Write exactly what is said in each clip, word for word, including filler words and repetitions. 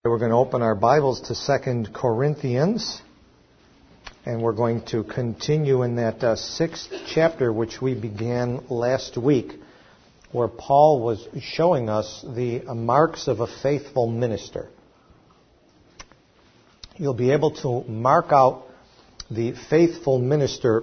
We're going to open our Bibles to Second Corinthians, and we're going to continue in that uh, sixth chapter which we began last week, where Paul was showing us the uh, marks of a faithful minister. You'll be able to mark out the faithful minister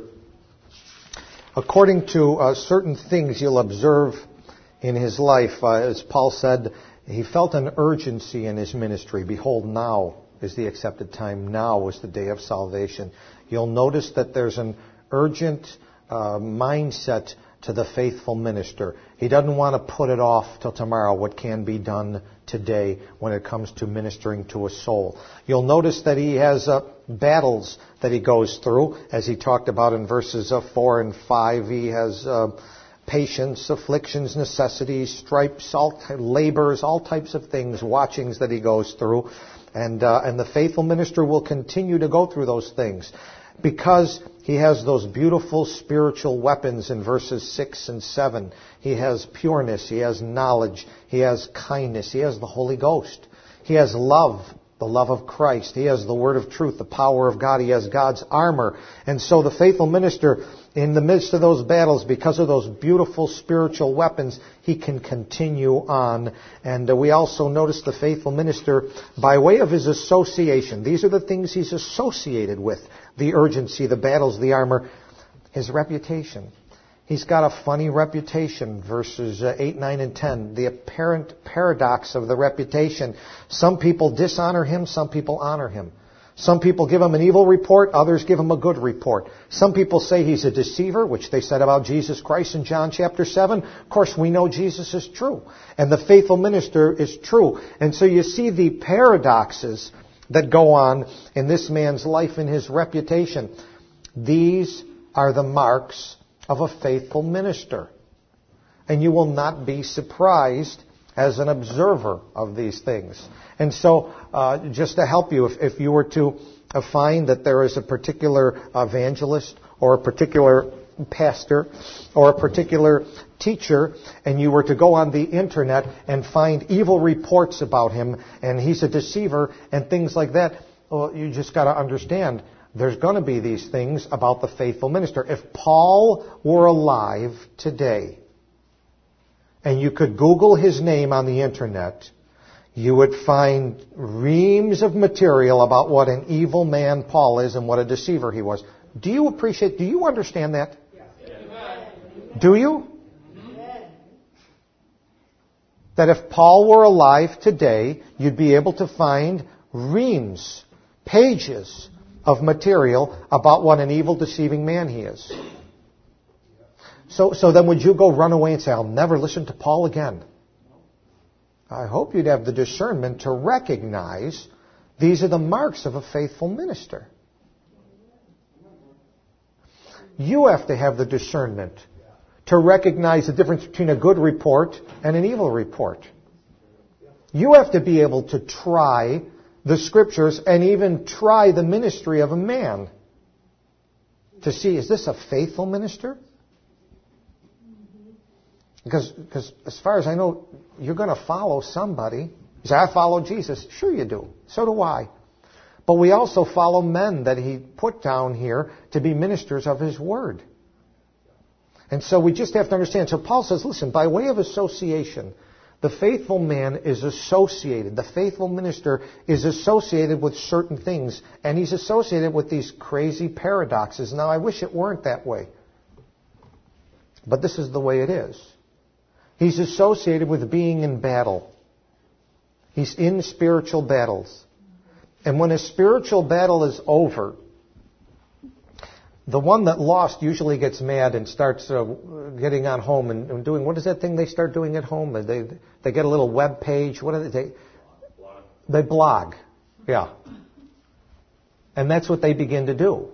according to uh, certain things you'll observe in his life. Uh, as Paul said, he felt an urgency in his ministry. Behold, now is the accepted time. Now is the day of salvation. You'll notice that there's an urgent uh, mindset to the faithful minister. He doesn't want to put it off till tomorrow, what can be done today when it comes to ministering to a soul. You'll notice that he has uh, battles that he goes through, as he talked about in verses uh, four and five. He has Uh, patience, afflictions, necessities, stripes, all t- labors, all types of things, watchings that he goes through. And uh, and the faithful minister will continue to go through those things because he has those beautiful spiritual weapons in verses six and seven. He has pureness, he has knowledge, he has kindness, he has the Holy Ghost. He has love, the love of Christ. He has the word of truth, the power of God. He has God's armor. And so the faithful minister, in the midst of those battles, because of those beautiful spiritual weapons, he can continue on. And uh, we also notice the faithful minister by way of his association. These are the things he's associated with: the urgency, the battles, the armor, his reputation. He's got a funny reputation, verses uh, eight, nine, and ten. The apparent paradox of the reputation. Some people dishonor him, some people honor him. Some people give him an evil report, others give him a good report. Some people say he's a deceiver, which they said about Jesus Christ in John chapter seven. Of course, we know Jesus is true, and the faithful minister is true. And so you see the paradoxes that go on in this man's life and his reputation. These are the marks of a faithful minister. And you will not be surprised as an observer of these things. And so, uh, just to help you, if, if you were to uh, find that there is a particular evangelist or a particular pastor or a particular teacher, and you were to go on the internet and find evil reports about him, and he's a deceiver and things like that, well, you just got to understand there's going to be these things about the faithful minister. If Paul were alive today, and you could Google his name on the internet, you would find reams of material about what an evil man Paul is and what a deceiver he was. Do you appreciate, do you understand that? Yes. Do you? Yes. That if Paul were alive today, you'd be able to find reams, pages of material about what an evil, deceiving man he is. So, so then would you go run away and say, I'll never listen to Paul again? I hope you'd have the discernment to recognize these are the marks of a faithful minister. You have to have the discernment to recognize the difference between a good report and an evil report. You have to be able to try the Scriptures and even try the ministry of a man to see, is this a faithful minister? Because, because as far as I know, you're going to follow somebody. You say, I follow Jesus. Sure you do. So do I. But we also follow men that he put down here to be ministers of his word. And so we just have to understand. So Paul says, listen, by way of association, the faithful man is associated. The faithful minister is associated with certain things. And he's associated with these crazy paradoxes. Now, I wish it weren't that way. But this is the way it is. He's associated with being in battle. He's in spiritual battles. And when a spiritual battle is over, the one that lost usually gets mad and starts uh, getting on home and, and doing, what is that thing they start doing at home? They they get a little web page. What are they? They blog. They blog. Yeah. And that's what they begin to do.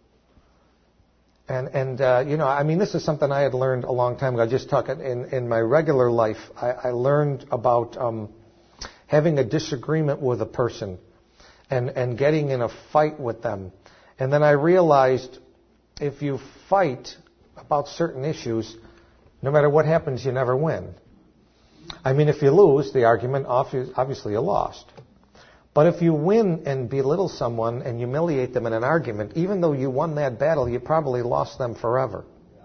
And, and uh, you know, I mean, this is something I had learned a long time ago. I just talk in, in my regular life. I, I learned about um, having a disagreement with a person and, and getting in a fight with them. And then I realized if you fight about certain issues, no matter what happens, you never win. I mean, if you lose the argument, obviously you lost. But if you win and belittle someone and humiliate them in an argument, even though you won that battle, you probably lost them forever.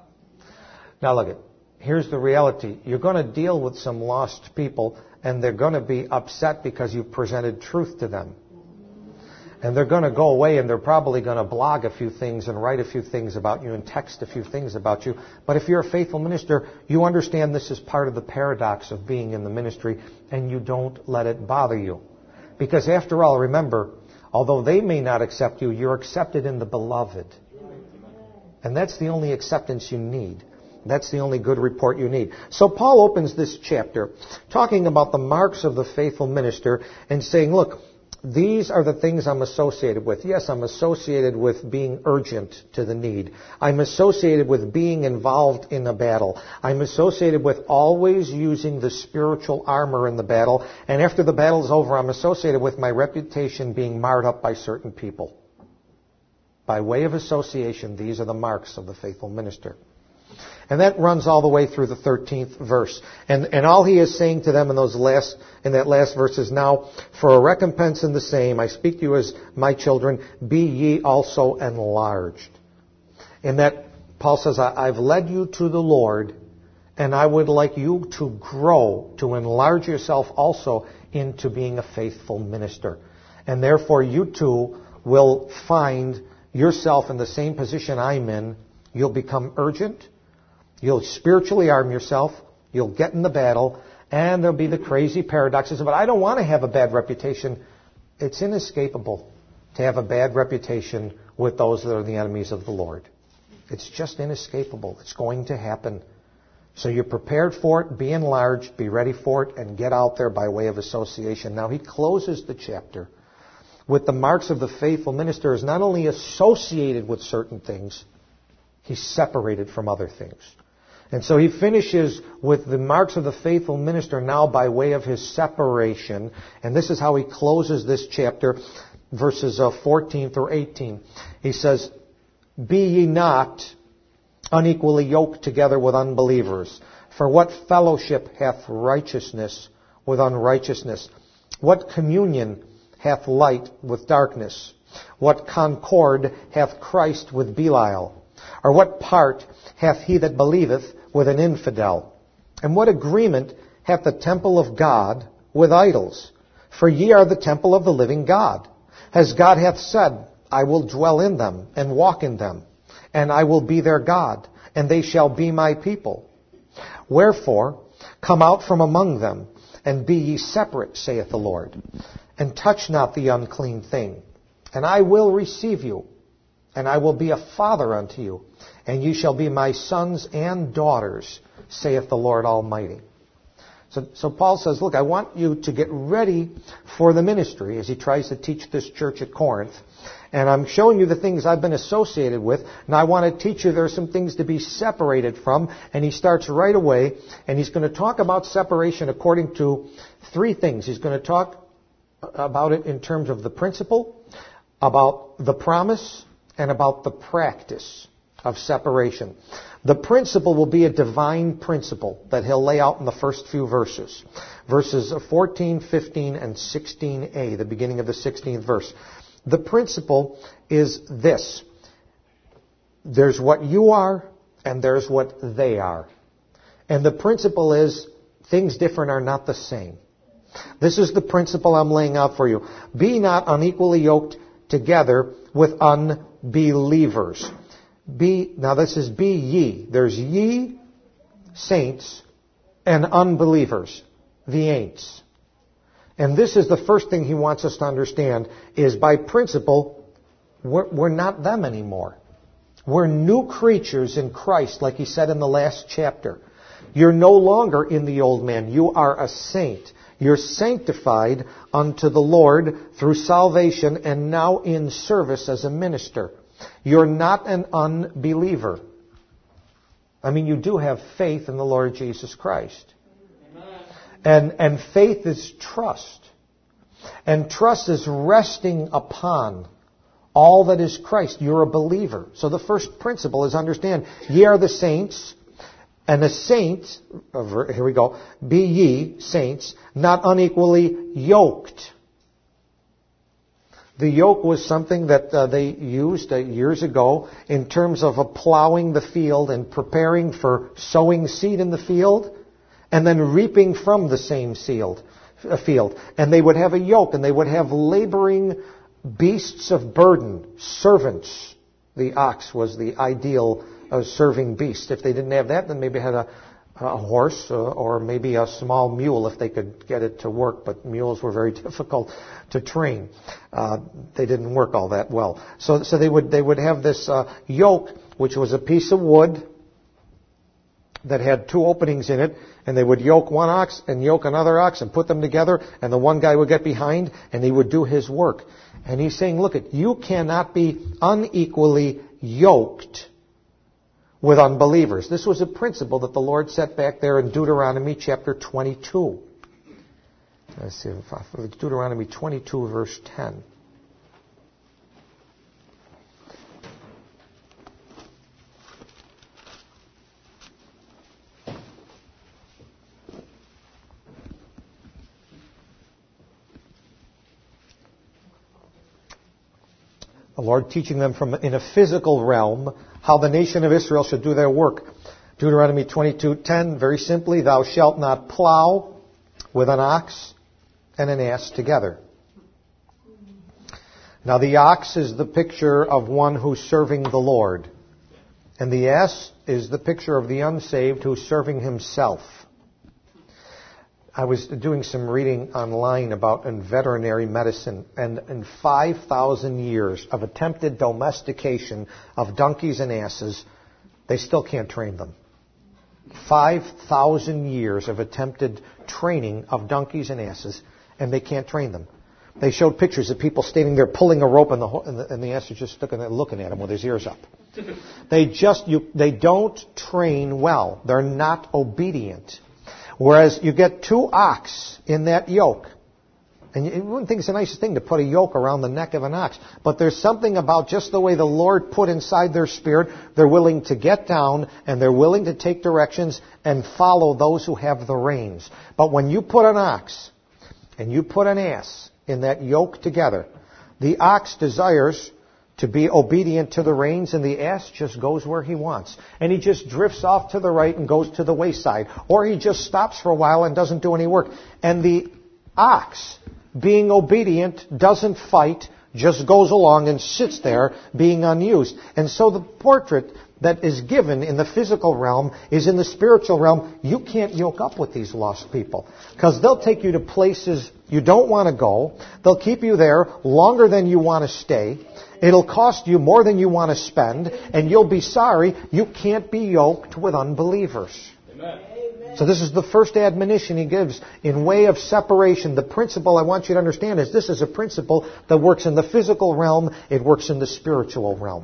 Now look, it. Here's the reality. You're going to deal with some lost people, and they're going to be upset because you presented truth to them. And they're going to go away, and they're probably going to blog a few things and write a few things about you and text a few things about you. But if you're a faithful minister, you understand this is part of the paradox of being in the ministry, and you don't let it bother you. Because after all, remember, although they may not accept you, you're accepted in the beloved. And that's the only acceptance you need. That's the only good report you need. So Paul opens this chapter talking about the marks of the faithful minister and saying, look, these are the things I'm associated with. Yes, I'm associated with being urgent to the need. I'm associated with being involved in a battle. I'm associated with always using the spiritual armor in the battle. And after the battle is over, I'm associated with my reputation being marred up by certain people. By way of association, these are the marks of the faithful minister. And that runs all the way through the thirteenth verse. And, and all he is saying to them in those last, in that last verse is, now, for a recompense in the same, I speak to you as my children, be ye also enlarged. In that, Paul says, I've led you to the Lord, and I would like you to grow, to enlarge yourself also into being a faithful minister. And therefore, you too will find yourself in the same position I'm in. You'll become urgent. You'll spiritually arm yourself. You'll get in the battle. And there'll be the crazy paradoxes of, but I don't want to have a bad reputation. It's inescapable to have a bad reputation with those that are the enemies of the Lord. It's just inescapable. It's going to happen. So you're prepared for it. Be enlarged. Be ready for it. And get out there by way of association. Now he closes the chapter with the marks of the faithful minister is not only associated with certain things, he's separated from other things. And so he finishes with the marks of the faithful minister now by way of his separation. And this is how he closes this chapter, verses fourteen through eighteen. He says, be ye not unequally yoked together with unbelievers. For what fellowship hath righteousness with unrighteousness? What communion hath light with darkness? What concord hath Christ with Belial? Or what part hath he that believeth with an infidel? And what agreement hath the temple of God with idols? For ye are the temple of the living God. As God hath said, I will dwell in them and walk in them, and I will be their God, and they shall be my people. Wherefore, come out from among them, and be ye separate, saith the Lord, and touch not the unclean thing. And I will receive you, and I will be a father unto you, and ye shall be my sons and daughters, saith the Lord Almighty. So, so Paul says, look, I want you to get ready for the ministry as he tries to teach this church at Corinth. And I'm showing you the things I've been associated with. And I want to teach you there are some things to be separated from. And he starts right away. And he's going to talk about separation according to three things. He's going to talk about it in terms of the principle, about the promise, and about the practice of separation. The principle will be a divine principle that he'll lay out in the first few verses. Verses fourteen, fifteen, and sixteen a, the beginning of the sixteenth verse. The principle is this. There's what you are, and there's what they are. And the principle is things different are not the same. This is the principle I'm laying out for you. Be not unequally yoked together with unbelievers. Be, now this is be ye. There's ye, saints, and unbelievers, the ain'ts. And this is the first thing he wants us to understand, is by principle, we're, we're not them anymore. We're new creatures in Christ, like he said in the last chapter. You're no longer in the old man. You are a saint. You're sanctified unto the Lord through salvation and now in service as a minister. You're not an unbeliever. I mean, you do have faith in the Lord Jesus Christ. Amen. And, and faith is trust. And trust is resting upon all that is Christ. You're a believer. So the first principle is understand, ye are the saints, and the saints, here we go, be ye, saints, not unequally yoked. The yoke was something that uh, they used uh, years ago in terms of uh, plowing the field and preparing for sowing seed in the field and then reaping from the same field. Uh, field. And they would have a yoke, and they would have laboring beasts of burden, servants. The ox was the ideal uh, serving beast. If they didn't have that, then maybe had a a horse uh, or maybe a small mule if they could get it to work, but mules were very difficult to train. Uh, they didn't work all that well. So, so they would they would have this uh, yoke, which was a piece of wood that had two openings in it, and they would yoke one ox and yoke another ox and put them together, and the one guy would get behind and he would do his work. And he's saying, look, it, you cannot be unequally yoked with unbelievers. This was a principle that the Lord set back there in Deuteronomy chapter twenty-two. Let's see, Deuteronomy twenty-two, verse ten. The Lord teaching them from in a physical realm how the nation of Israel should do their work. Deuteronomy twenty-two ten, very simply, thou shalt not plow with an ox and an ass together. Now the ox is the picture of one who's serving the Lord. And the ass is the picture of the unsaved who's serving himself. I was doing some reading online about in veterinary medicine, and in five thousand years of attempted domestication of donkeys and asses, they still can't train them. five thousand years of attempted training of donkeys and asses, and they can't train them. They showed pictures of people standing there pulling a rope, and the, and the, and the ass is just sticking there looking at him with his ears up. They just, you, they don't train well. They're not obedient. Whereas you get two ox in that yoke. And you wouldn't think it's the nicest thing to put a yoke around the neck of an ox. But there's something about just the way the Lord put inside their spirit. They're willing to get down and they're willing to take directions and follow those who have the reins. But when you put an ox and you put an ass in that yoke together, the ox desires to be obedient to the reins, and the ass just goes where he wants. And he just drifts off to the right and goes to the wayside. Or he just stops for a while and doesn't do any work. And the ox, being obedient, doesn't fight, just goes along and sits there being unused. And so the portrait that is given in the physical realm is in the spiritual realm. You can't yoke up with these lost people, because they'll take you to places you don't want to go. They'll keep you there longer than you want to stay. It'll cost you more than you want to spend, and you'll be sorry you can't be yoked with unbelievers. Amen. So this is the first admonition he gives in way of separation. The principle I want you to understand is this is a principle that works in the physical realm. It works in the spiritual realm.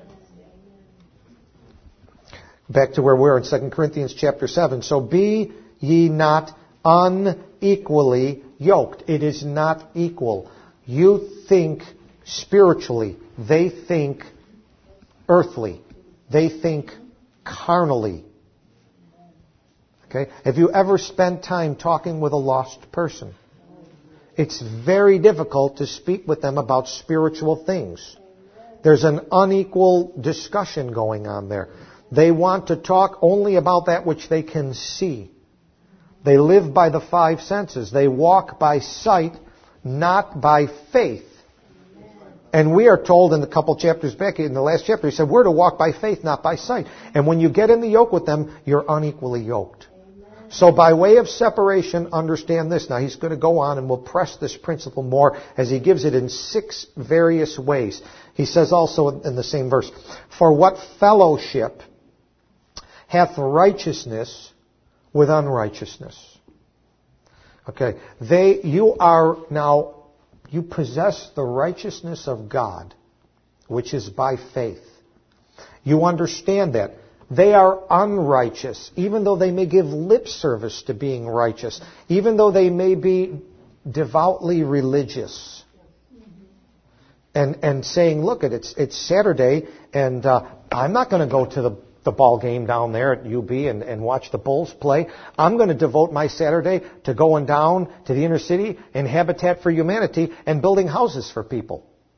Back to where we are in Second Corinthians chapter seven. So be ye not unequally yoked. It is not equal. You think spiritually. They think earthly. They think carnally. Okay? Have you ever spent time talking with a lost person? It's very difficult to speak with them about spiritual things. There's an unequal discussion going on there. They want to talk only about that which they can see. They live by the five senses. They walk by sight, not by faith. And we are told in a couple chapters back, in the last chapter, he said, we're to walk by faith, not by sight. And when you get in the yoke with them, you're unequally yoked. So by way of separation, understand this. Now he's going to go on and we'll press this principle more as he gives it in six various ways. He says also in the same verse, for what fellowship hath righteousness with unrighteousness? Okay, they, you are now, you possess the righteousness of God, which is by faith. You understand that. They are unrighteous, even though they may give lip service to being righteous, even though they may be devoutly religious. And and saying, look, it's it's Saturday, and uh, I'm not going to go to the, the ball game down there at U B and, and watch the Bulls play. I'm going to devote my Saturday to going down to the inner city and Habitat for Humanity and building houses for people.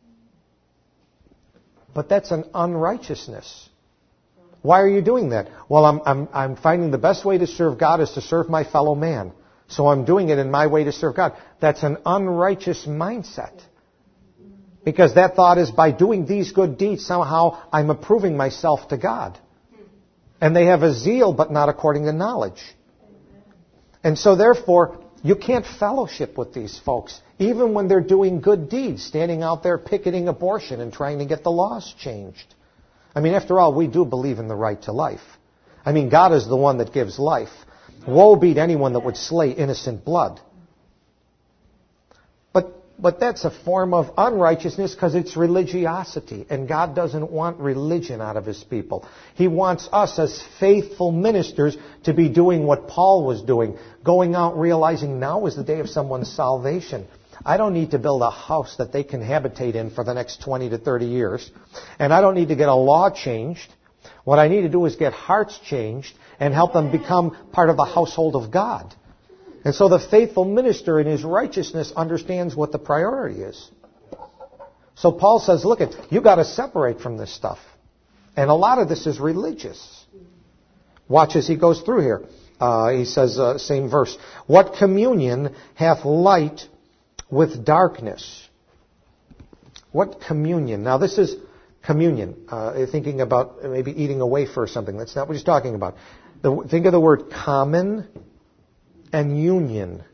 But that's an unrighteousness. Why are you doing that? Well, I'm, I'm, I'm finding the best way to serve God is to serve my fellow man. So I'm doing it in my way to serve God. That's an unrighteous mindset. Because that thought is by doing these good deeds, somehow I'm approving myself to God. And they have a zeal, but not according to knowledge. And so therefore, you can't fellowship with these folks, even when they're doing good deeds, standing out there picketing abortion and trying to get the laws changed. I mean, after all, we do believe in the right to life. I mean, God is the one that gives life. Woe be to anyone that would slay innocent blood. But but that's a form of unrighteousness because it's religiosity. And God doesn't want religion out of His people. He wants us as faithful ministers to be doing what Paul was doing. Going out realizing now is the day of someone's salvation. I don't need to build a house that they can habitate in for the next twenty to thirty years. And I don't need to get a law changed. What I need to do is get hearts changed and help them become part of the household of God. And so the faithful minister in his righteousness understands what the priority is. So Paul says, look, it, you got to separate from this stuff. And a lot of this is religious. Watch as he goes through here. Uh, he says, uh, same verse. What communion hath light with darkness? What communion? Now this is communion. Uh, thinking about maybe eating a wafer or something. That's not what he's talking about. The, think of the word common and union.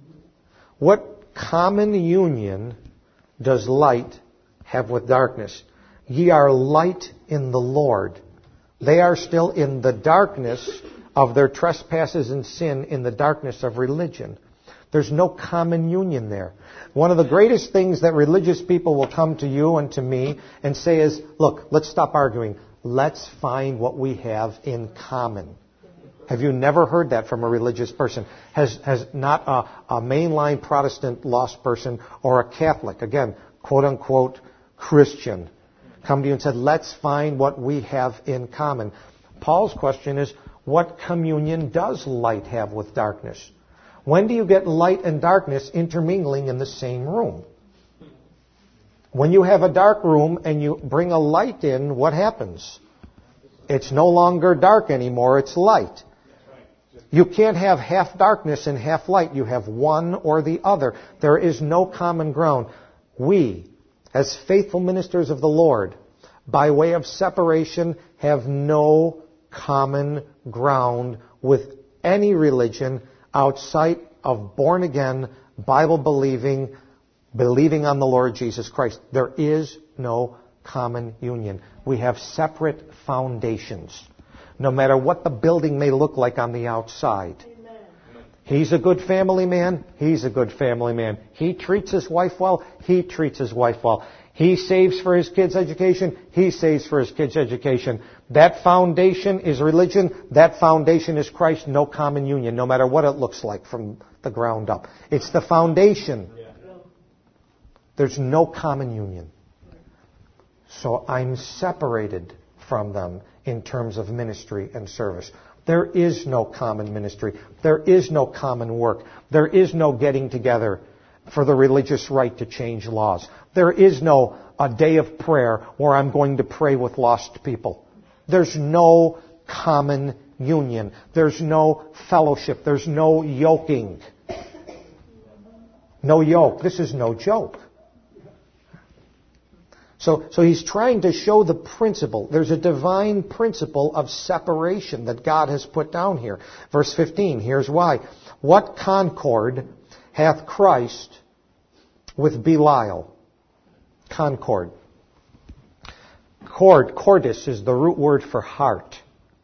What common union does light have with darkness? Ye are light in the Lord. They are still in the darkness of their trespasses and sin, in the darkness of religion. There's no common union there. One of the greatest things that religious people will come to you and to me and say is, look, let's stop arguing. Let's find what we have in common. Have you never heard that from a religious person? Has has not a, a mainline Protestant lost person or a Catholic, again, quote unquote Christian, come to you and said, let's find what we have in common. Paul's question is, what communion does light have with darkness? When do you get light and darkness intermingling in the same room? When you have a dark room and you bring a light in, what happens? It's no longer dark anymore, it's light. You can't have half darkness and half light. You have one or the other. There is no common ground. We, as faithful ministers of the Lord, by way of separation, have no common ground with any religion outside of born-again, Bible-believing, believing on the Lord Jesus Christ. There is no common union. We have separate foundations. No matter what the building may look like on the outside. Amen. He's a good family man. He's a good family man. He treats his wife well. He treats his wife well. He saves for his kids' education. He saves for his kids' education. That foundation is religion. That foundation is Christ. No common union, no matter what it looks like from the ground up. It's the foundation. There's no common union. So I'm separated from them in terms of ministry and service. There is no common ministry. There is no common work. There is no getting together for the religious right to change laws. There is no a day of prayer where I'm going to pray with lost people. There's no common union. There's no fellowship. There's no yoking. No yoke. This is no joke. So, so he's trying to show the principle. There's a divine principle of separation that God has put down here. Verse fifteen, here's why. What concord hath Christ with Belial? Concord. Cord, cordis is the root word for heart.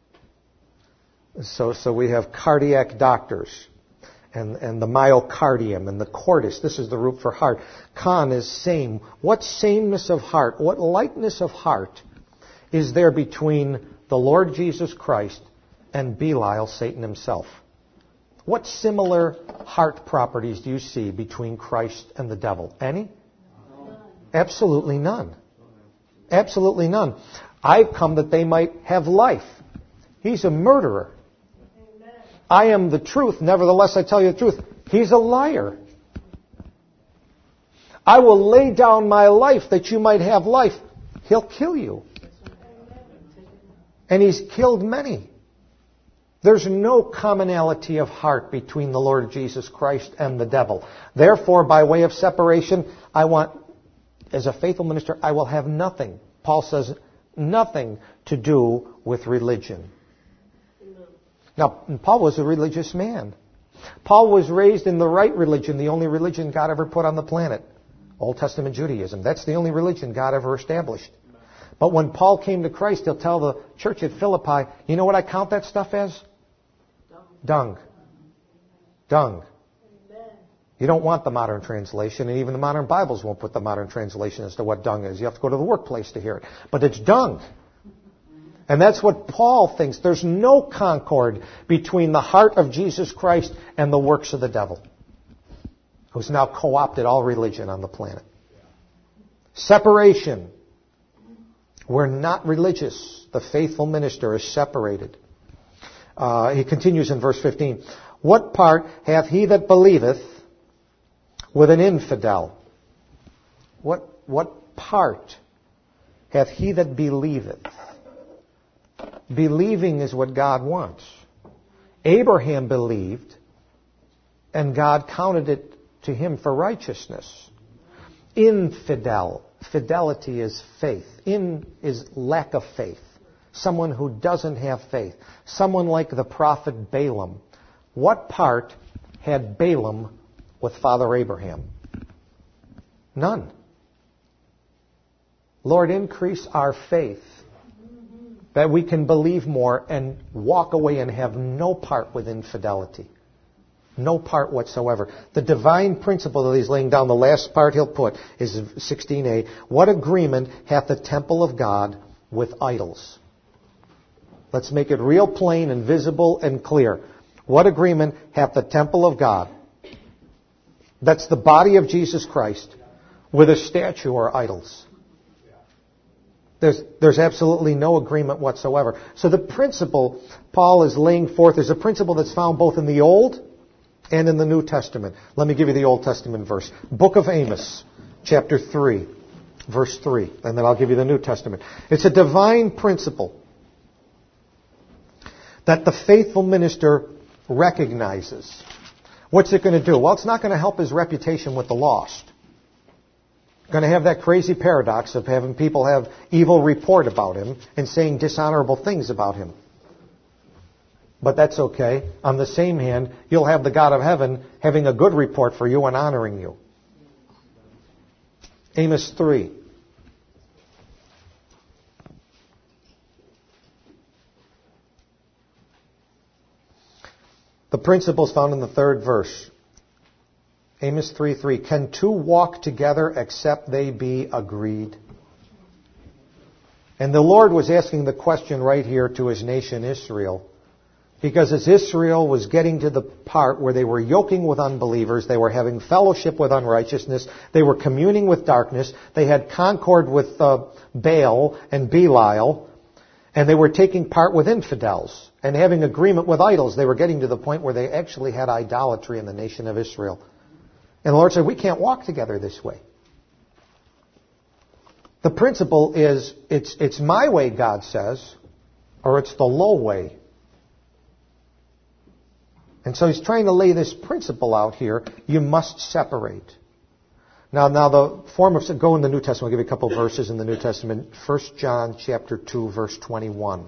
So, so we have cardiac doctors. And, and the myocardium and the cordis. This is the root for heart. Con is same. What sameness of heart, what likeness of heart is there between the Lord Jesus Christ and Belial, Satan himself? What similar heart properties do you see between Christ and the devil? Any? None. Absolutely none. Absolutely none. I've come that they might have life. He's a murderer. I am the truth, nevertheless I tell you the truth. He's a liar. I will lay down my life that you might have life. he'll kill you. And he's killed many. There's no commonality of heart between the Lord Jesus Christ and the devil. Therefore, by way of separation, I want, as a faithful minister, I will have nothing. Paul says, nothing to do with religion. Now, Paul was a religious man. Paul was raised in the right religion, the only religion God ever put on the planet. Old Testament Judaism. That's the only religion God ever established. But when Paul came to Christ, he'll tell the church at Philippi, you know what I count that stuff as? Dung. Dung. You don't want the modern translation, and even the modern Bibles won't put the modern translation as to what dung is. You have to go to the workplace to hear it. But it's dung. And that's what Paul thinks. There's no concord between the heart of Jesus Christ and the works of the devil, who's now co-opted all religion on the planet. Separation. We're not religious. The faithful minister is separated. Uh, he continues in verse fifteen. What part hath he that believeth with an infidel? What, what part hath he that believeth? Believing is what God wants. Abraham believed, and God counted it to him for righteousness. Infidel. Fidelity is faith. In is lack of faith. Someone who doesn't have faith. Someone like the prophet Balaam. What part had Balaam with Father Abraham? None. Lord, increase our faith that we can believe more and walk away and have no part with infidelity. No part whatsoever. The divine principle that he's laying down, the last part he'll put, is sixteen a. What agreement hath the temple of God with idols? Let's make it real plain and visible and clear. What agreement hath the temple of God, that's the body of Jesus Christ, with a statue or idols? There's, there's absolutely no agreement whatsoever. So the principle Paul is laying forth is a principle that's found both in the Old and in the New Testament. Let me give you the Old Testament verse. Book of Amos, chapter three, verse three. And then I'll give you the New Testament. It's a divine principle that the faithful minister recognizes. What's it going to do? Well, it's not going to help his reputation with the lost. Going to have that crazy paradox of having people have evil report about him and saying dishonorable things about him. But that's okay. On the same hand, you'll have the God of heaven having a good report for you and honoring you. Amos three. The principle is found in the third verse. Amos three three. Can two walk together except they be agreed? And the Lord was asking the question right here to his nation Israel. Because as Israel was getting to the part where they were yoking with unbelievers, they were having fellowship with unrighteousness, they were communing with darkness, they had concord with uh, Baal and Belial, and they were taking part with infidels and having agreement with idols. They were getting to the point where they actually had idolatry in the nation of Israel. And the Lord said, we can't walk together this way. The principle is, it's, it's my way, God says, or it's the low way. And so he's trying to lay this principle out here. You must separate. Now, now the form of, go in the New Testament. I'll give you a couple of verses in the New Testament. First John chapter two, verse twenty-one.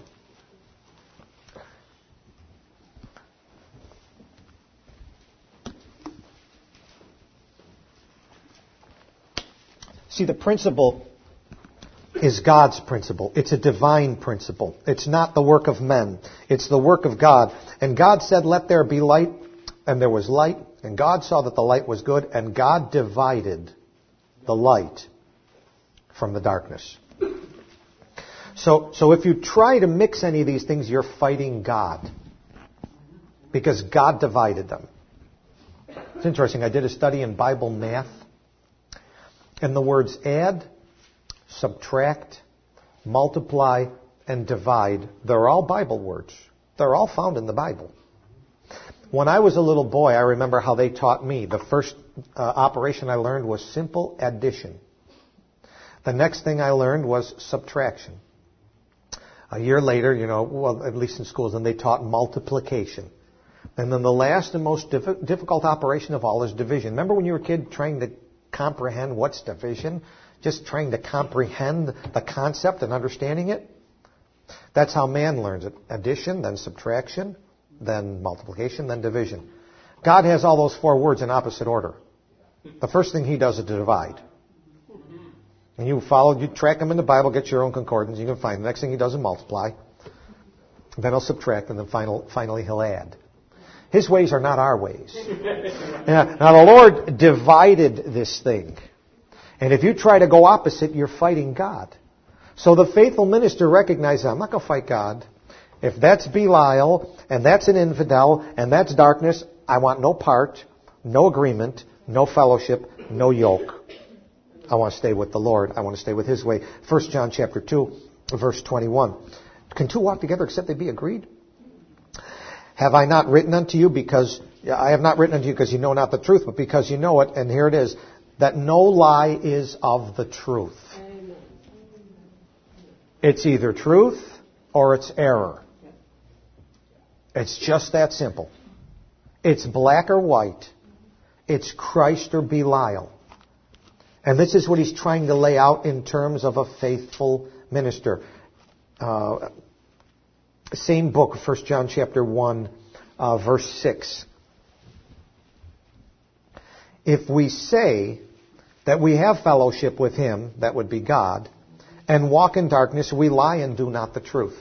See, the principle is God's principle. It's a divine principle. It's not the work of men. It's the work of God. And God said, let there be light, and there was light. And God saw that the light was good, and God divided the light from the darkness. So, so if you try to mix any of these things, you're fighting God. Because God divided them. It's interesting. I did a study in Bible math. And the words add, subtract, multiply, and divide, they're all Bible words. They're all found in the Bible. When I was a little boy, I remember how they taught me. The first uh, operation I learned was simple addition. The next thing I learned was subtraction. A year later, you know, well, at least in schools, and they taught multiplication. And then the last and most diff- difficult operation of all is division. Remember when you were a kid trying to comprehend what's division? Just trying to comprehend the concept and understanding it? That's how man learns it. Addition, then subtraction, then multiplication, then division. God has all those four words in opposite order. The first thing He does is to divide. And you follow, you track them in the Bible, get your own concordance, you can find. The next thing He does is multiply. Then He'll subtract, and then final, finally He'll add. His ways are not our ways. Now, now the Lord divided this thing. And if you try to go opposite, you're fighting God. So the faithful minister recognizes, I'm not going to fight God. If that's Belial, and that's an infidel, and that's darkness, I want no part, no agreement, no fellowship, no yoke. I want to stay with the Lord. I want to stay with His way. First John chapter two, verse twenty-one. Can two walk together except they be agreed? Have I not written unto you because, I have not written unto you because you know not the truth, but because you know it, and here it is, that no lie is of the truth. It's either truth or it's error. It's just that simple. It's black or white. It's Christ or Belial. And this is what he's trying to lay out in terms of a faithful minister. Uh, same book, First John chapter one, uh, verse six. If we say that we have fellowship with Him, that would be God, and walk in darkness, we lie and do not the truth.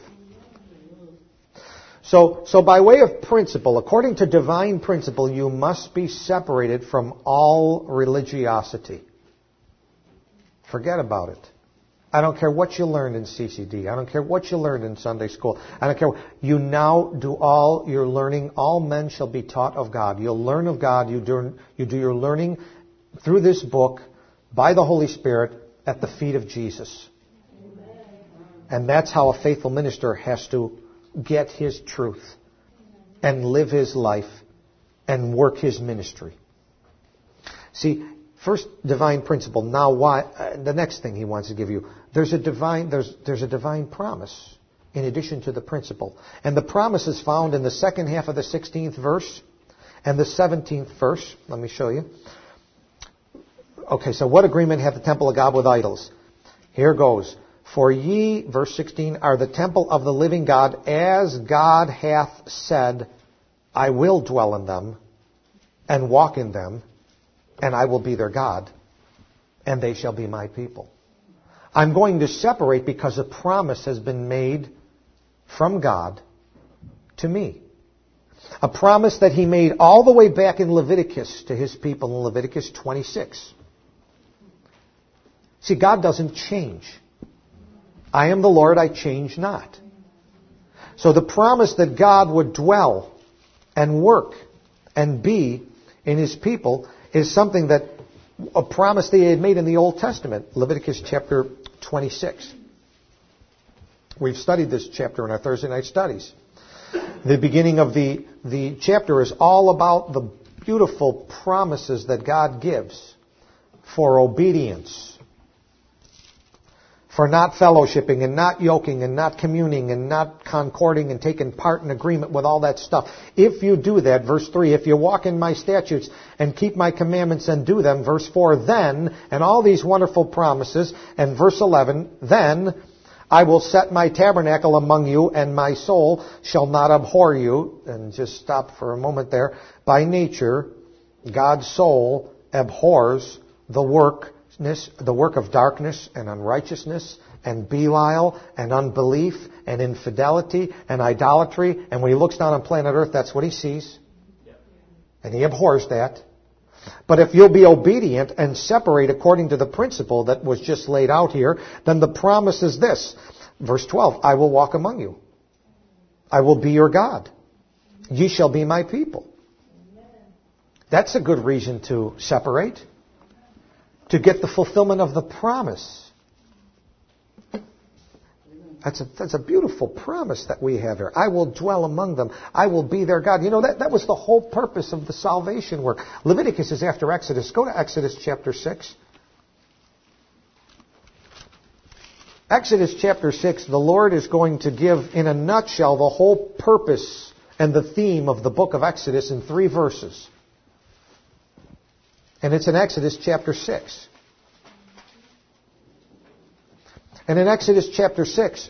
So, so by way of principle, according to divine principle, you must be separated from all religiosity. Forget about it. I don't care what you learned in C C D. I don't care what you learned in Sunday school. I don't care. You now do all your learning. All men shall be taught of God. You'll learn of God. You do, you do your learning through this book by the Holy Spirit at the feet of Jesus. And that's how a faithful minister has to get his truth and live his life and work his ministry. See, first divine principle. Now, why? Uh, the next thing he wants to give you. There's a divine. There's there's a divine promise in addition to the principle, and the promise is found in the second half of the sixteenth verse and the seventeenth verse. Let me show you. Okay, so what agreement hath the temple of God with idols? Here goes. For ye, verse sixteen, are the temple of the living God, as God hath said, I will dwell in them and walk in them, and I will be their God, and they shall be my people. I'm going to separate because a promise has been made from God to me. A promise that He made all the way back in Leviticus to His people in Leviticus twenty-six. See, God doesn't change. I am the Lord, I change not. So the promise that God would dwell and work and be in His people is something that, a promise that He had made in the Old Testament, Leviticus chapter twenty-six. We've studied this chapter in our Thursday night studies. The beginning of the, the chapter is all about the beautiful promises that God gives for obedience, for not fellowshipping and not yoking and not communing and not concording and taking part in agreement with all that stuff. If you do that, verse three, if you walk in my statutes and keep my commandments and do them, verse four, then, and all these wonderful promises, and verse eleven, then I will set my tabernacle among you and my soul shall not abhor you. And just stop for a moment there. By nature, God's soul abhors the work the work of darkness and unrighteousness and Belial and unbelief and infidelity and idolatry. And when He looks down on planet Earth, that's what He sees. And He abhors that. But if you'll be obedient and separate according to the principle that was just laid out here, then the promise is this. Verse twelve, I will walk among you. I will be your God. Ye shall be my people. That's a good reason to separate. To get the fulfillment of the promise. That's a, that's a beautiful promise that we have here. I will dwell among them. I will be their God. You know, that, that was the whole purpose of the salvation work. Leviticus is after Exodus. Go to Exodus chapter six. Exodus chapter six, the Lord is going to give in a nutshell the whole purpose and the theme of the book of Exodus in three verses. And it's in Exodus chapter six. And in Exodus chapter six,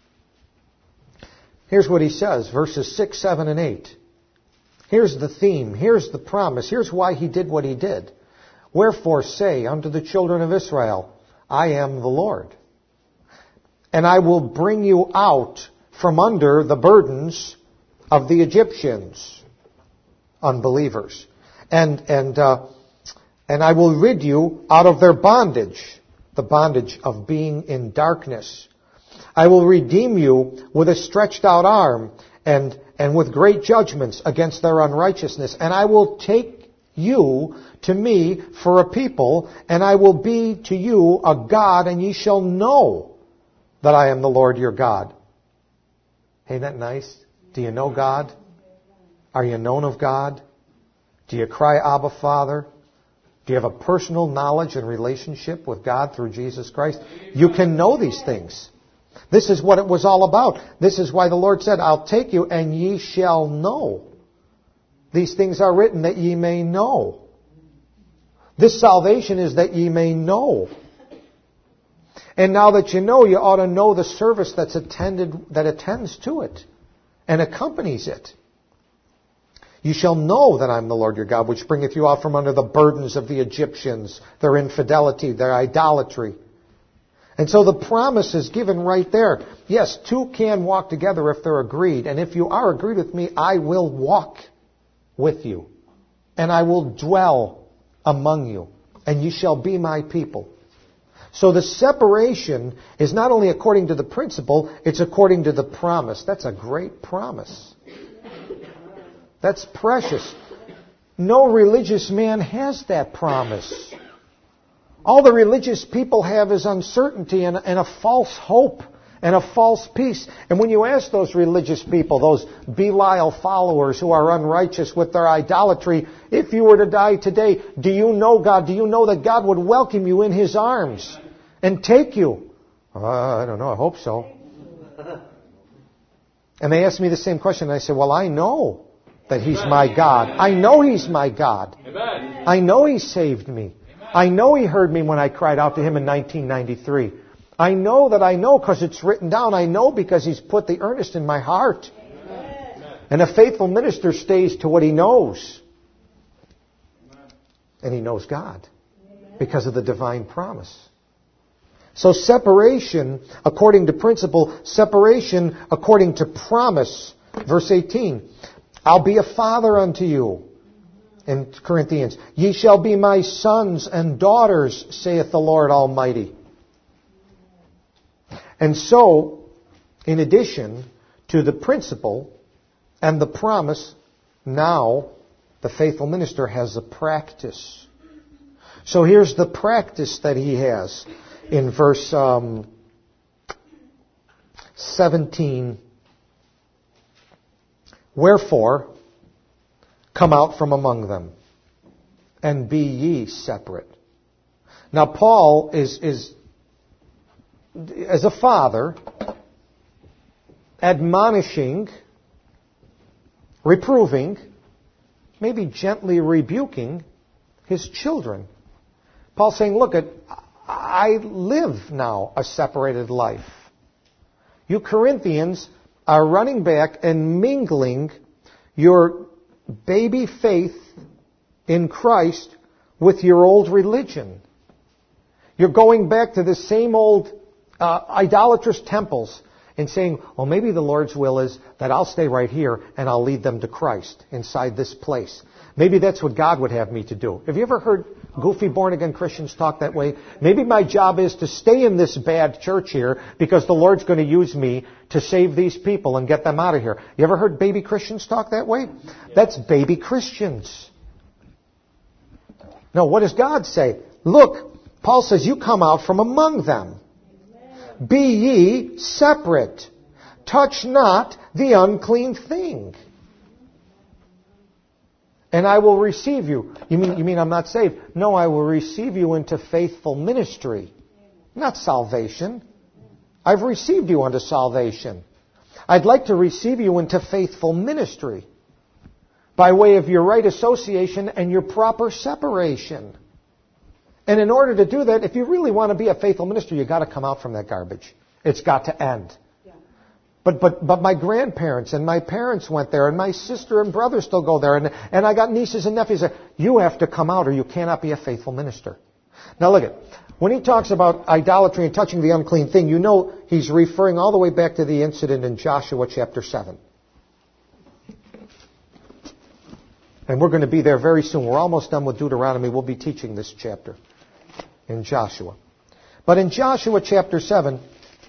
here's what he says, verses six, seven, and eight. Here's the theme. Here's the promise. Here's why he did what he did. Wherefore say unto the children of Israel, I am the Lord. And I will bring you out from under the burdens of the Egyptians, unbelievers. And, and, uh, and I will rid you out of their bondage, the bondage of being in darkness. I will redeem you with a stretched out arm and, and with great judgments against their unrighteousness. And I will take you to me for a people, and I will be to you a God, and ye shall know that I am the Lord your God. Ain't that nice? Do you know God? Are you known of God? Do you cry, Abba, Father? Do you have a personal knowledge and relationship with God through Jesus Christ? You can know these things. This is what it was all about. This is why the Lord said, I'll take you and ye shall know. These things are written that ye may know. This salvation is that ye may know. And now that you know, you ought to know the service that's attended, that attends to it and accompanies it. You shall know that I am the Lord your God, which bringeth you out from under the burdens of the Egyptians, their infidelity, their idolatry. And so the promise is given right there. Yes, two can walk together if they're agreed. And if you are agreed with me, I will walk with you. And I will dwell among you. And you shall be my people. So the separation is not only according to the principle, it's according to the promise. That's a great promise. That's precious. No religious man has that promise. All the religious people have is uncertainty and, and a false hope and a false peace. And when you ask those religious people, those Belial followers who are unrighteous with their idolatry, if you were to die today, do you know God? Do you know that God would welcome you in His arms and take you? Uh, I don't know. I hope so. And they asked me the same question. And I said, well, I know that He's my God. I know He's my God. I know He saved me. I know He heard me when I cried out to Him in nineteen ninety-three. I know that I know because it's written down. I know because He's put the earnest in my heart. And a faithful minister stays to what he knows. And he knows God because of the divine promise. So separation according to principle, separation according to promise. Verse eighteen, I'll be a father unto you. In Corinthians, ye shall be my sons and daughters, saith the Lord Almighty. And so, in addition to the principle and the promise, now the faithful minister has a practice. So here's the practice that he has in verse um, seventeen. Wherefore, come out from among them, and be ye separate. Now Paul is, is as a father, admonishing, reproving, maybe gently rebuking his children. Paul's saying, look, at, I live now a separated life. You Corinthians are running back and mingling your baby faith in Christ with your old religion. You're going back to the same old uh, idolatrous temples and saying, well, maybe the Lord's will is that I'll stay right here and I'll lead them to Christ inside this place. Maybe that's what God would have me to do. Have you ever heard goofy born-again Christians talk that way? Maybe my job is to stay in this bad church here because the Lord's going to use me to save these people and get them out of here. You ever heard baby Christians talk that way? That's baby Christians. No, what does God say? Look, Paul says, you come out from among them. Be ye separate. Touch not the unclean thing. And I will receive you. You mean, you mean I'm not saved? No, I will receive you into faithful ministry. Not salvation. I've received you unto salvation. I'd like to receive you into faithful ministry by way of your right association and your proper separation. And in order to do that, if you really want to be a faithful minister, you've got to come out from that garbage. It's got to end. Yeah. But but but my grandparents and my parents went there, and my sister and brother still go there, and, and I got nieces and nephews there. You have to come out or you cannot be a faithful minister. Now look at, when he talks about idolatry and touching the unclean thing, you know he's referring all the way back to the incident in Joshua chapter seven. And we're going to be there very soon. We're almost done with Deuteronomy. We'll be teaching this chapter in Joshua. But in Joshua chapter seven,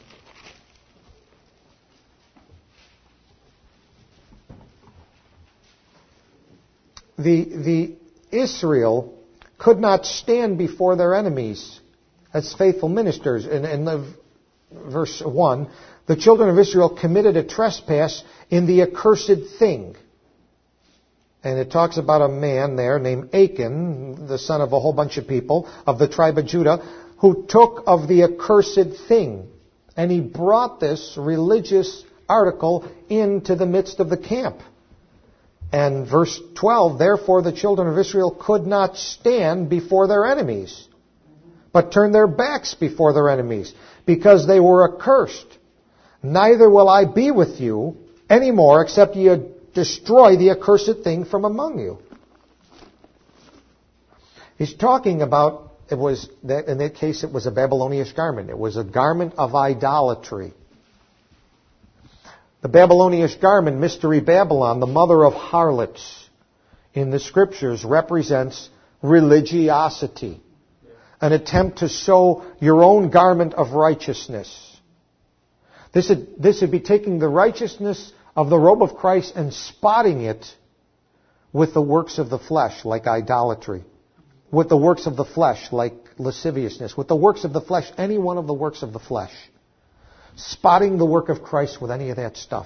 the, the Israel could not stand before their enemies as faithful ministers. In, in the, verse one, the children of Israel committed a trespass in the accursed thing. And it talks about a man there named Achan, the son of a whole bunch of people of the tribe of Judah, who took of the accursed thing. And he brought this religious article into the midst of the camp. And verse twelve, therefore the children of Israel could not stand before their enemies, but turned their backs before their enemies, because they were accursed. Neither will I be with you any more, except ye destroy the accursed thing from among you. He's talking about, it was that in that case it was a Babylonian garment. It was a garment of idolatry. The Babylonian garment, Mystery Babylon, the mother of harlots in the scriptures, represents religiosity. An attempt to sew your own garment of righteousness. This would, this would be taking the righteousness of the robe of Christ and spotting it with the works of the flesh, like idolatry. With the works of the flesh, like lasciviousness. With the works of the flesh, any one of the works of the flesh. Spotting the work of Christ with any of that stuff.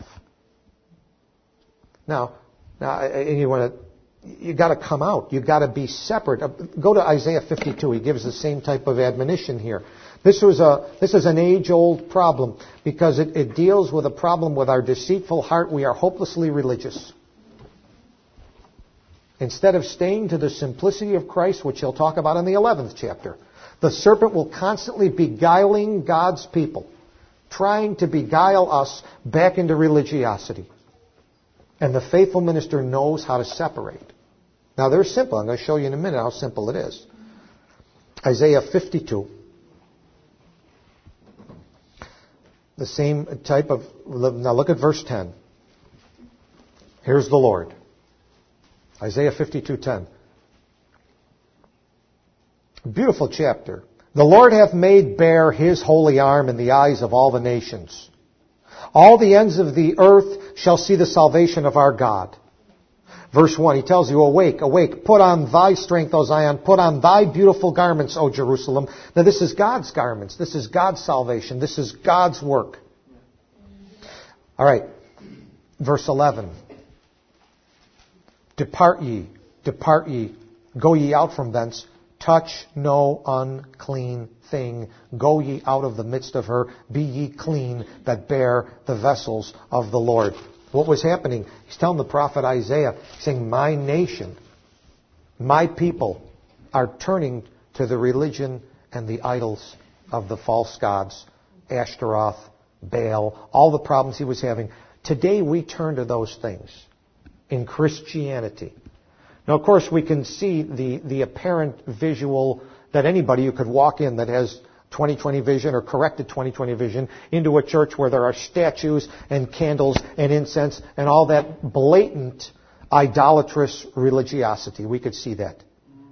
Now, now you want to, you got to come out. You got to be separate. Go to Isaiah fifty-two. He gives the same type of admonition here. This was a this is an age-old problem because it, it deals with a problem with our deceitful heart. We are hopelessly religious. Instead of staying to the simplicity of Christ, which he'll talk about in the eleventh chapter, the serpent will constantly beguiling God's people, trying to beguile us back into religiosity. And the faithful minister knows how to separate. Now, they're simple. I'm going to show you in a minute how simple it is. Isaiah fifty-two. The same type of... Now, look at verse ten. Here's the Lord. Isaiah fifty-two ten. Beautiful chapter. The Lord hath made bare his holy arm in the eyes of all the nations. All the ends of the earth shall see the salvation of our God. Verse one, he tells you, awake, awake, put on thy strength, O Zion, put on thy beautiful garments, O Jerusalem. Now this is God's garments. This is God's salvation. This is God's work. All right, verse eleven. Depart ye, depart ye, go ye out from thence. Touch no unclean thing. Go ye out of the midst of her. Be ye clean that bear the vessels of the Lord. What was happening? He's telling the prophet Isaiah, saying, my nation, my people are turning to the religion and the idols of the false gods, Ashtaroth, Baal, all the problems he was having. Today we turn to those things in Christianity. Now, of course, we can see the, the apparent visual that anybody who could walk in that has twenty twenty vision or corrected twenty twenty vision into a church where there are statues and candles and incense and all that blatant idolatrous religiosity. We could see that.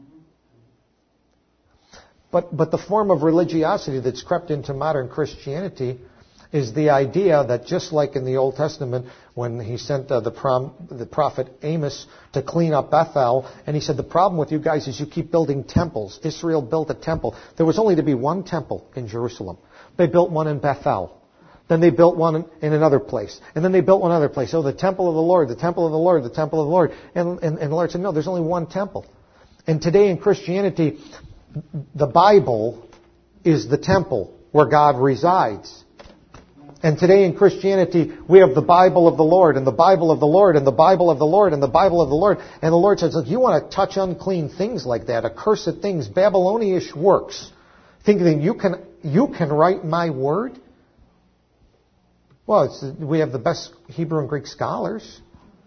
But, but the form of religiosity that's crept into modern Christianity is the idea that just like in the Old Testament when he sent uh, the, prom, the prophet Amos to clean up Bethel, and he said, the problem with you guys is you keep building temples. Israel built a temple. There was only to be one temple in Jerusalem. They built one in Bethel. Then they built one in, in another place. And then they built one other place. Oh, the temple of the Lord, the temple of the Lord, the temple of the Lord. And, and, and the Lord said, no, there's only one temple. And today in Christianity, the Bible is the temple where God resides. And today in Christianity, we have the Bible of the Lord, and the Bible of the Lord, and the Bible of the Lord, and the Bible of the Lord. And the Lord says, if you want to touch unclean things like that, accursed things, Babylonish works, thinking you can, you can write my word? Well, it's, we have the best Hebrew and Greek scholars.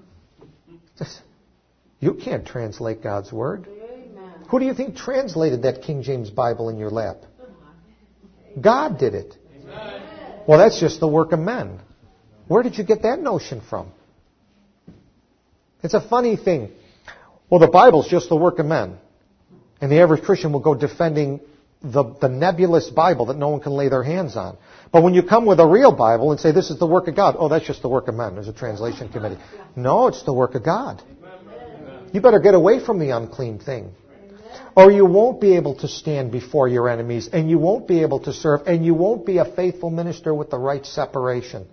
You can't translate God's word. Amen. Who do you think translated that King James Bible in your lap? God did it. Amen. Well, that's just the work of men. Where did you get that notion from? It's a funny thing. Well, the Bible's just the work of men. And the average Christian will go defending the, the nebulous Bible that no one can lay their hands on. But when you come with a real Bible and say, this is the work of God, oh, that's just the work of men. There's a translation committee. No, it's the work of God. You better get away from the unclean thing. Or you won't be able to stand before your enemies, and you won't be able to serve, and you won't be a faithful minister with the right separation.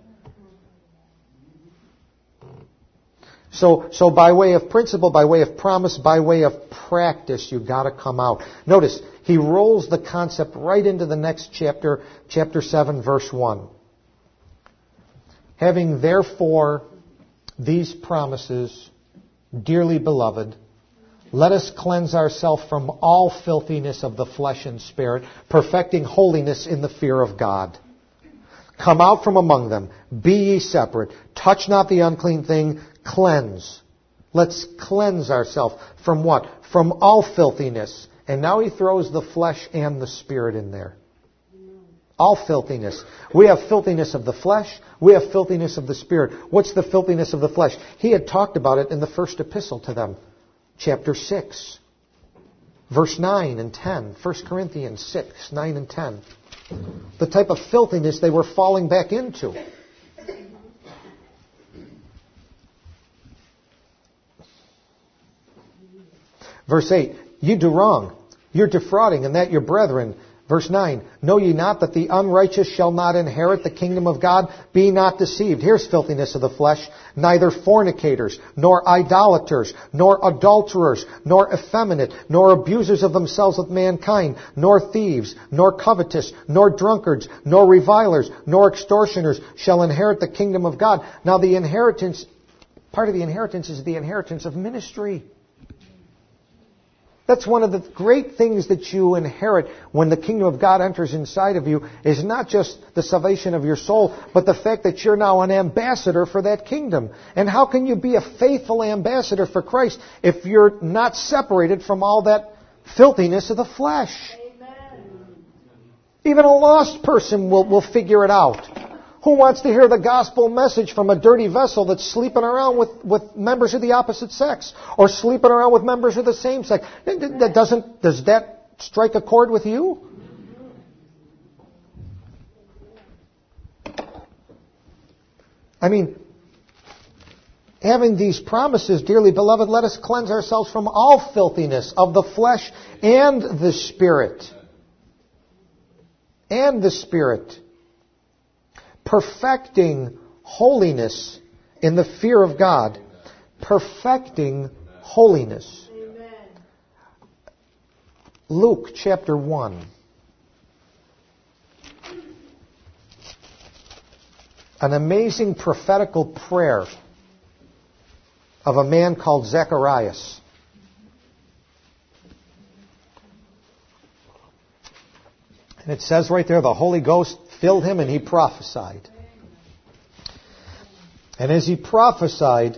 So, so by way of principle, by way of promise, by way of practice, you've got to come out. Notice, he rolls the concept right into the next chapter, chapter seven, verse one. Having therefore these promises, dearly beloved, let us cleanse ourselves from all filthiness of the flesh and spirit, perfecting holiness in the fear of God. Come out from among them, be ye separate, touch not the unclean thing, cleanse. Let's cleanse ourselves from what? From all filthiness. And now he throws the flesh and the spirit in there. All filthiness. We have filthiness of the flesh. We have filthiness of the spirit. What's the filthiness of the flesh? He had talked about it in the first epistle to them. Chapter six. Verse nine and ten. First Corinthians six, nine and ten. The type of filthiness they were falling back into. Verse eight. You do wrong. You're defrauding, and that your brethren. Verse nine, know ye not that the unrighteous shall not inherit the kingdom of God? Be not deceived. Here's filthiness of the flesh. Neither fornicators, nor idolaters, nor adulterers, nor effeminate, nor abusers of themselves with mankind, nor thieves, nor covetous, nor drunkards, nor revilers, nor extortioners shall inherit the kingdom of God. Now the inheritance, part of the inheritance is the inheritance of ministry. That's one of the great things that you inherit when the kingdom of God enters inside of you is not just the salvation of your soul, but the fact that you're now an ambassador for that kingdom. And how can you be a faithful ambassador for Christ if you're not separated from all that filthiness of the flesh? Amen. Even a lost person will, will figure it out. Who wants to hear the gospel message from a dirty vessel that's sleeping around with, with members of the opposite sex or sleeping around with members of the same sex? That doesn't, does that strike a chord with you? I mean, having these promises, dearly beloved, let us cleanse ourselves from all filthiness of the flesh and the spirit. And the spirit. Perfecting holiness in the fear of God. Perfecting holiness. Amen. Luke chapter one. An amazing prophetical prayer of a man called Zacharias. And it says right there, the Holy Ghost filled him and he prophesied. And as he prophesied,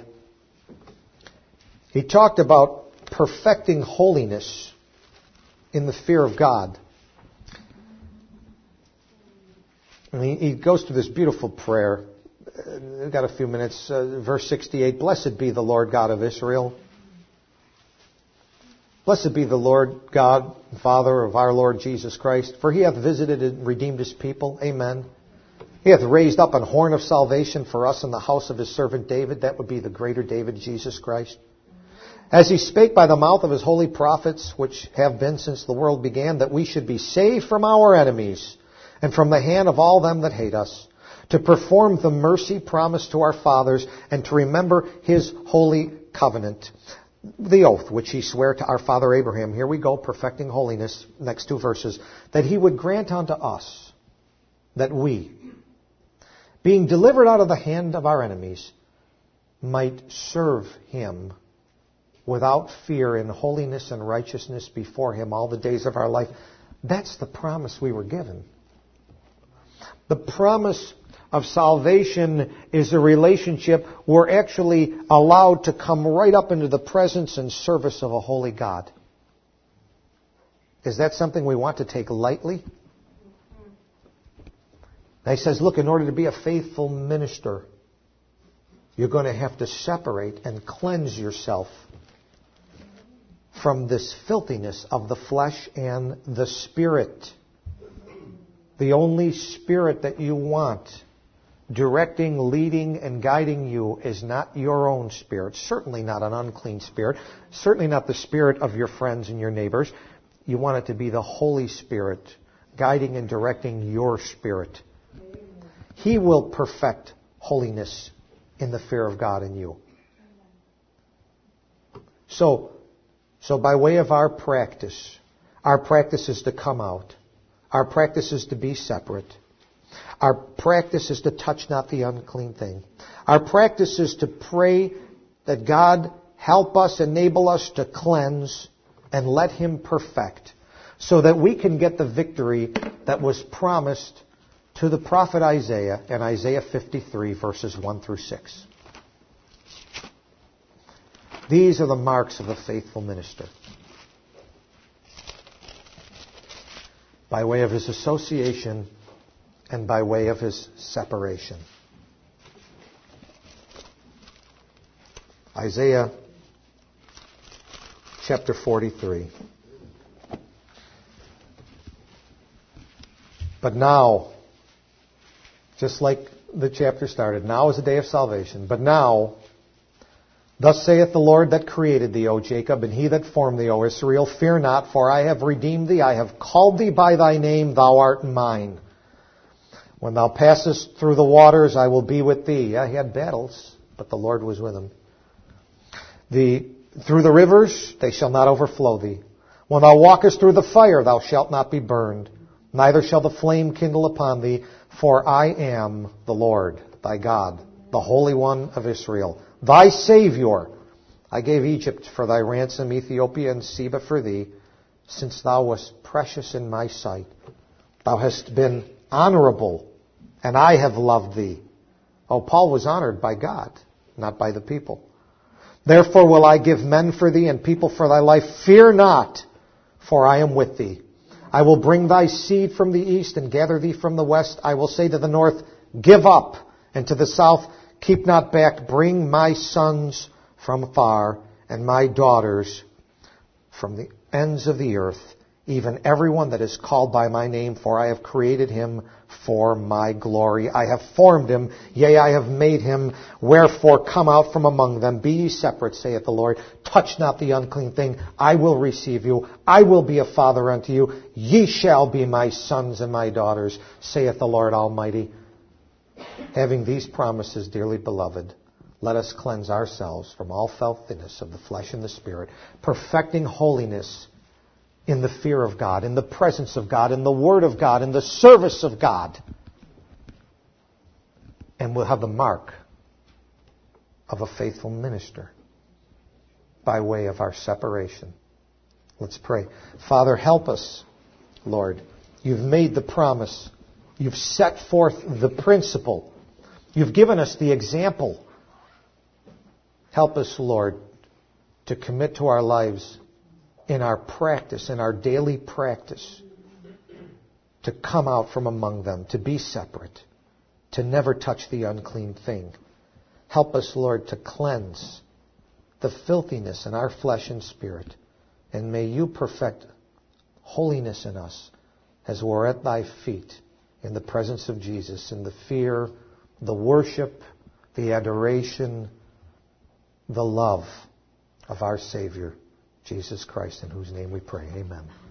he talked about perfecting holiness in the fear of God. And he, he goes through this beautiful prayer. We've got a few minutes. Uh, verse sixty-eight, Blessed be the Lord God of Israel. Blessed be the Lord God and Father of our Lord Jesus Christ, for he hath visited and redeemed his people. Amen. He hath raised up an horn of salvation for us in the house of his servant David. That would be the greater David, Jesus Christ. As he spake by the mouth of his holy prophets, which have been since the world began, that we should be saved from our enemies and from the hand of all them that hate us, to perform the mercy promised to our fathers and to remember his holy covenant. The oath which he sware to our father Abraham, here we go, perfecting holiness, next two verses, that he would grant unto us that we, being delivered out of the hand of our enemies, might serve Him without fear in holiness and righteousness before Him all the days of our life. That's the promise we were given. The promise of salvation is a relationship we're actually allowed to come right up into the presence and service of a holy God. Is that something we want to take lightly? And he says, look, in order to be a faithful minister, you're going to have to separate and cleanse yourself from this filthiness of the flesh and the spirit. The only spirit that you want directing, leading, and guiding you is not your own spirit. Certainly not an unclean spirit. Certainly not the spirit of your friends and your neighbors. You want it to be the Holy Spirit guiding and directing your spirit. He will perfect holiness in the fear of God in you. So, so by way of our practice, our practice is to come out. Our practice is to be separate. Our practice is to touch not the unclean thing. Our practice is to pray that God help us, enable us to cleanse and let Him perfect, so that we can get the victory that was promised to the prophet Isaiah in Isaiah fifty-three, verses one through six. These are the marks of a faithful minister. By way of his association and by way of his separation. Isaiah chapter forty-three. But now, just like the chapter started, now is the day of salvation. But now, thus saith the Lord that created thee, O Jacob, and He that formed thee, O Israel, fear not, for I have redeemed thee. I have called thee by thy name, thou art mine. When thou passest through the waters, I will be with thee. Yeah, he had battles, but the Lord was with him. The, through the rivers, they shall not overflow thee. When thou walkest through the fire, thou shalt not be burned. Neither shall the flame kindle upon thee, for I am the Lord, thy God, the Holy One of Israel, thy Savior. I gave Egypt for thy ransom, Ethiopia and Seba for thee, since thou wast precious in my sight. Thou hast been honorable, and I have loved thee. Oh, Paul was honored by God, not by the people. Therefore will I give men for thee and people for thy life. Fear not, for I am with thee. I will bring thy seed from the east and gather thee from the west. I will say to the north, give up, and to the south, keep not back. Bring my sons from far and my daughters from the ends of the earth, even everyone that is called by my name, for I have created him for my glory. I have formed him, yea, I have made him. Wherefore come out from among them. Be ye separate, saith the Lord. Touch not the unclean thing. I will receive you. I will be a father unto you. Ye shall be my sons and my daughters, saith the Lord Almighty. Having these promises, dearly beloved, let us cleanse ourselves from all filthiness of the flesh and the spirit, perfecting holiness in the fear of God, in the presence of God, in the Word of God, in the service of God. And we'll have the mark of a faithful minister by way of our separation. Let's pray. Father, help us, Lord. You've made the promise. You've set forth the principle. You've given us the example. Help us, Lord, to commit to our lives in our practice, in our daily practice, to come out from among them, to be separate, to never touch the unclean thing. Help us, Lord, to cleanse the filthiness in our flesh and spirit. And may you perfect holiness in us as we're at thy feet in the presence of Jesus, in the fear, the worship, the adoration, the love of our Savior, Jesus Christ, in whose name we pray. Amen.